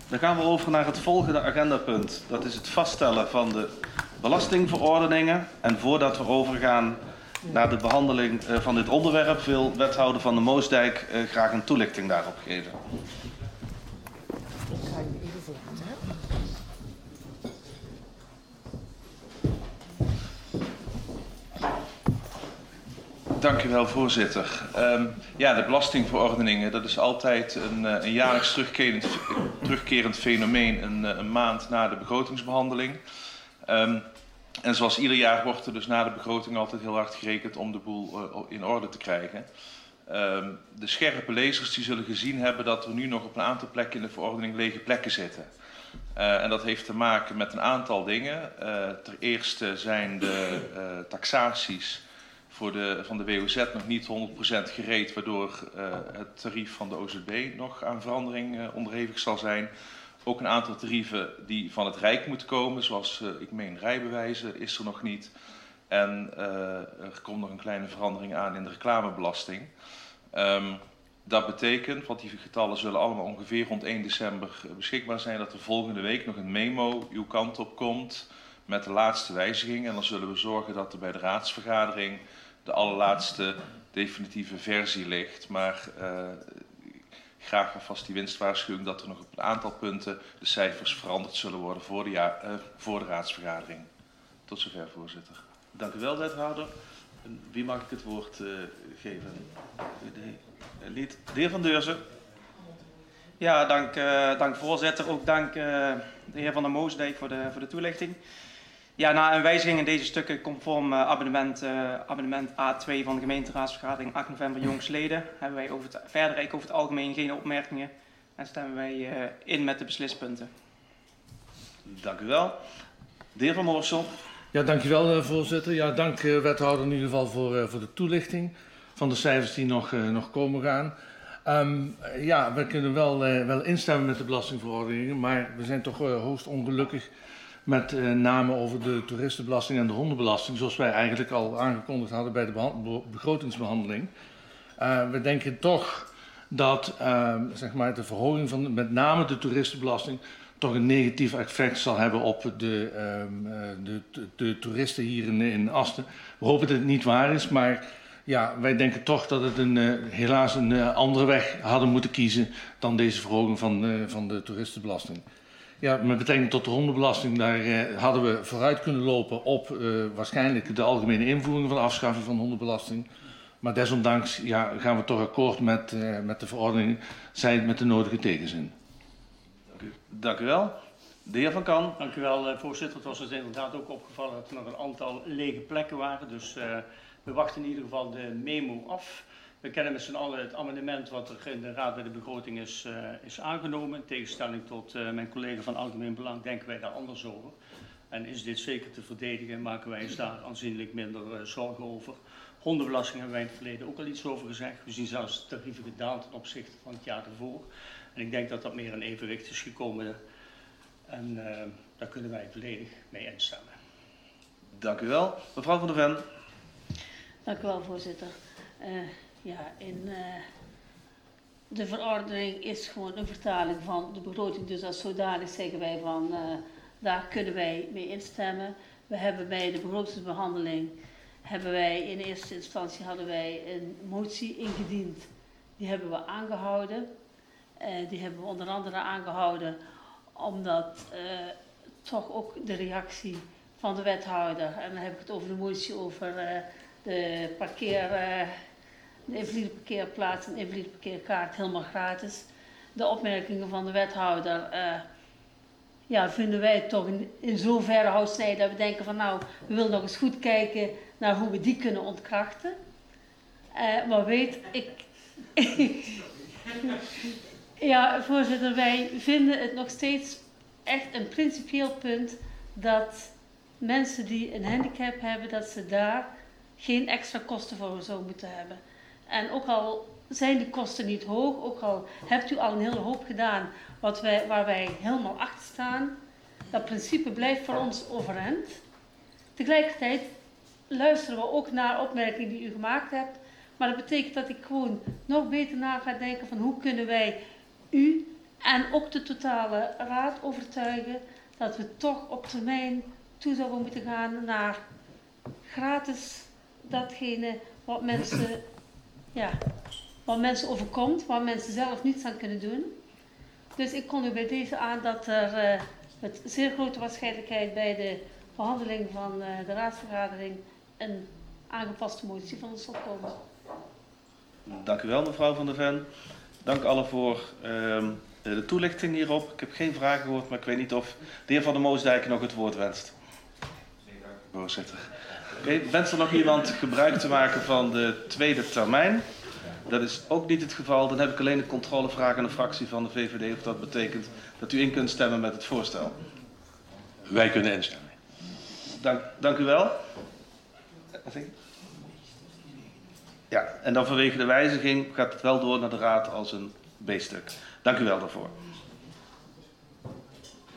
Dan gaan we over naar het volgende agendapunt. Dat is het vaststellen van de belastingverordeningen. En voordat we overgaan naar de behandeling van dit onderwerp, wil wethouder Van der Moosdijk graag een toelichting daarop geven. Ik ga je even volgen, hè? Dank u wel, voorzitter. De belastingverordeningen, dat is altijd een jaarlijks terugkerend fenomeen, een maand na de begrotingsbehandeling. En zoals ieder jaar wordt er dus na de begroting altijd heel hard gerekend om de boel in orde te krijgen. De scherpe lezers die zullen gezien hebben dat er nu nog op een aantal plekken in de verordening lege plekken zitten. En dat heeft te maken met een aantal dingen. Ten eerste zijn de taxaties van de WOZ nog niet 100% gereed, waardoor het tarief van de OZB nog aan verandering onderhevig zal zijn. Ook een aantal tarieven die van het Rijk moeten komen, zoals ik meen rijbewijzen, is er nog niet. En er komt nog een kleine verandering aan in de reclamebelasting. Dat betekent, want die getallen zullen allemaal ongeveer rond 1 december beschikbaar zijn, dat er volgende week nog een memo uw kant op komt met de laatste wijziging. En dan zullen we zorgen dat er bij de raadsvergadering de allerlaatste definitieve versie ligt. Maar graag alvast die winstwaarschuwing dat er nog op een aantal punten de cijfers veranderd zullen worden voor de raadsvergadering. Tot zover, voorzitter. Dank u wel, wethouder. En wie mag ik het woord geven? De heer Van Deurzen. Ja, dank voorzitter. Ook dank de heer Van der Moosdijk voor de toelichting. Ja, na een wijziging in deze stukken conform abonnement A2 van de gemeenteraadsvergadering 8 november jongstleden hebben wij verder over het algemeen geen opmerkingen en stemmen wij in met de beslispunten. Dank u wel. De heer Van Moorsel. Ja, dankjewel voorzitter. Ja, dank wethouder in ieder geval voor de toelichting van de cijfers die nog komen gaan. We kunnen wel instemmen met de belastingverordeningen, maar we zijn toch hoogst ongelukkig met name over de toeristenbelasting en de hondenbelasting, zoals wij eigenlijk al aangekondigd hadden bij de begrotingsbehandeling. We denken toch dat de verhoging van met name de toeristenbelasting toch een negatief effect zal hebben op de toeristen hier in Asten. We hopen dat het niet waar is, maar ja, wij denken toch dat het helaas een andere weg hadden moeten kiezen dan deze verhoging van de toeristenbelasting. Ja, met betrekking tot de hondenbelasting, daar hadden we vooruit kunnen lopen op waarschijnlijk de algemene invoering van de afschaffing van de hondenbelasting. Maar desondanks gaan we toch akkoord met de verordening, zij het met de nodige tegenzin. Dank u wel. De heer Van Kan. Dank u wel, voorzitter. Het was dus inderdaad ook opgevallen dat er nog een aantal lege plekken waren. Dus we wachten in ieder geval de memo af. We kennen met z'n allen het amendement wat er in de Raad bij de Begroting is aangenomen. In tegenstelling tot mijn collega van Algemeen Belang denken wij daar anders over. En is dit zeker te verdedigen, maken wij ons daar aanzienlijk minder zorgen over. Hondenbelasting hebben wij in het verleden ook al iets over gezegd. We zien zelfs tarieven gedaald ten opzichte van het jaar ervoor. En ik denk dat dat meer in evenwicht is gekomen. En daar kunnen wij volledig mee instemmen. Dank u wel. Mevrouw Van der Ven. Dank u wel, voorzitter. De verordening is gewoon een vertaling van de begroting. Dus als zodanig zeggen wij van, daar kunnen wij mee instemmen. We hebben bij de begrotingsbehandeling, in eerste instantie hadden wij een motie ingediend. Die hebben we aangehouden. Die hebben we onder andere aangehouden omdat toch ook de reactie van de wethouder, en dan heb ik het over de motie over de invalide parkeerplaats en invalide parkeerkaart helemaal gratis. De opmerkingen van de wethouder vinden wij toch in zoverre houtsnijden dat we denken van we willen nog eens goed kijken naar hoe we die kunnen ontkrachten. Maar weet ik... Ja, voorzitter, wij vinden het nog steeds echt een principieel punt dat mensen die een handicap hebben, dat ze daar geen extra kosten voor zouden moeten hebben. En ook al zijn de kosten niet hoog, ook al hebt u al een hele hoop gedaan waar wij helemaal achter staan, dat principe blijft voor ons overeind. Tegelijkertijd luisteren we ook naar opmerkingen die u gemaakt hebt, maar dat betekent dat ik gewoon nog beter na ga denken van hoe kunnen wij u En ook de totale raad overtuigen dat we toch op termijn toe zouden moeten gaan naar gratis datgene wat mensen, ja, wat mensen overkomt, waar mensen zelf niets aan kunnen doen. Dus ik kondig bij deze aan dat er met zeer grote waarschijnlijkheid bij de behandeling van de raadsvergadering een aangepaste motie van ons zal komen. Dank u wel, mevrouw Van der Ven. Dank allen voor de toelichting hierop. Ik heb geen vragen gehoord, maar ik weet niet of de heer Van der Moosdijk nog het woord wenst. Nee, dank u, voorzitter. Oké, wenst er nog iemand gebruik te maken van de tweede termijn? Dat is ook niet het geval. Dan heb ik alleen een controlevraag aan de fractie van de VVD. Of dat betekent dat u in kunt stemmen met het voorstel. Wij kunnen instemmen. Dank u wel. Ja, en dan vanwege de wijziging gaat het wel door naar de raad als een B-stuk. Dank u wel daarvoor.